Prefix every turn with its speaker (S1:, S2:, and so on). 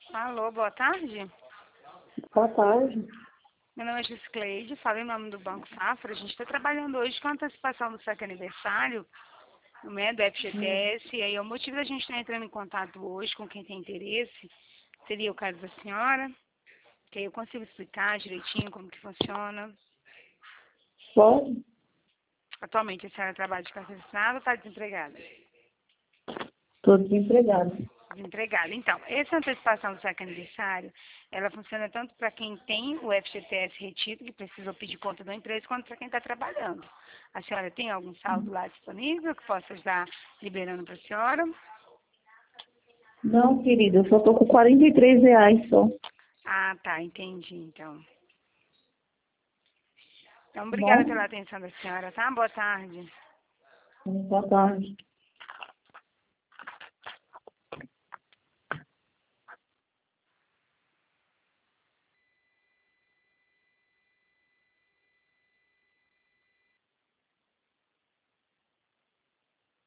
S1: Alô, boa tarde.
S2: Boa tarde.
S1: Meu nome é Giscleide, falo em nome do Banco Safra. A gente está trabalhando hoje com a antecipação do saque aniversário, né, do FGTS. E aí o motivo da gente estar entrando em contato hoje com quem tem interesse seria o caso da senhora, que aí eu consigo explicar direitinho como que funciona.
S2: Pode?
S1: Atualmente a senhora trabalha de carteira assinada ou está desempregada?
S2: Estou desempregada.
S1: Desempregada. Então, essa antecipação do saque aniversário, ela funciona tanto para quem tem o FGTS retido, que precisou pedir conta da empresa, quanto para quem está trabalhando. A senhora tem algum saldo lá disponível que possa estar liberando para a senhora?
S2: Não, querida, eu só estou com R$ 43 só.
S1: Ah, tá, entendi, então. Então, obrigada
S2: Bom?
S1: pela atenção da senhora, tá? Boa tarde.
S2: Boa tarde.